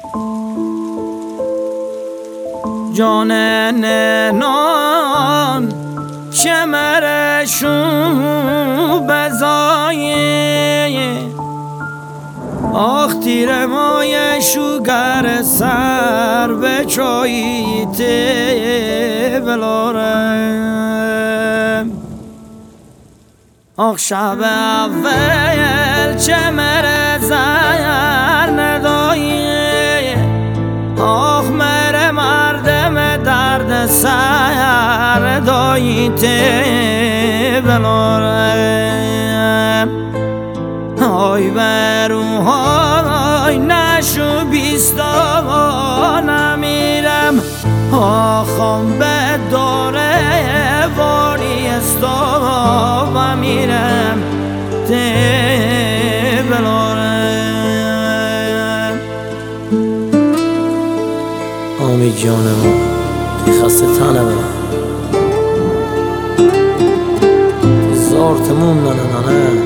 جان نان شمرشو بزایه آخ تیر مایشو گر سر به چاییته بلارم آخ شب اول چمر زر ندایه آخ مر مردم درد سر داییته بلارم آی بروهای نشو بیستا نمیرم آخام به داره واری استا و میرم ته بلارم آمی جانم تی خسته تنه برم تی زار تموم ننه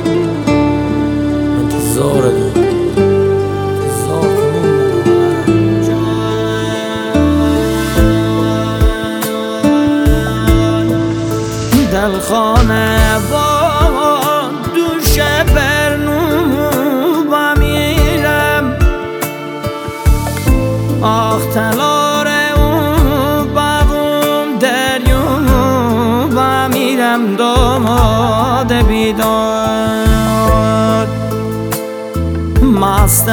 زار دو زار دل خانه با دوش برنو بمیرم آخ تلار اون بابم دریو بمیرم داماد بیدار مست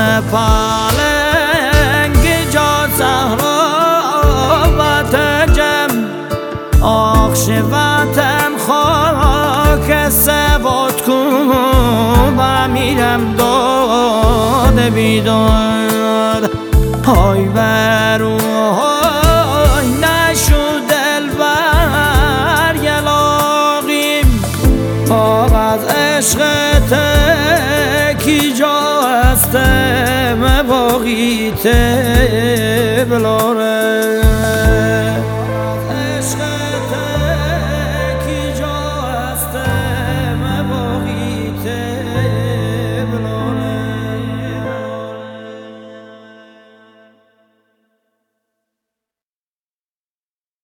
پالنگ جا زهرا و تجم آخش وطن خاک سواد کن بمیرم داد بیداد های برو های نشو دل بر یلاقیم آق از عشقت کی جا هستم باقیت بلاره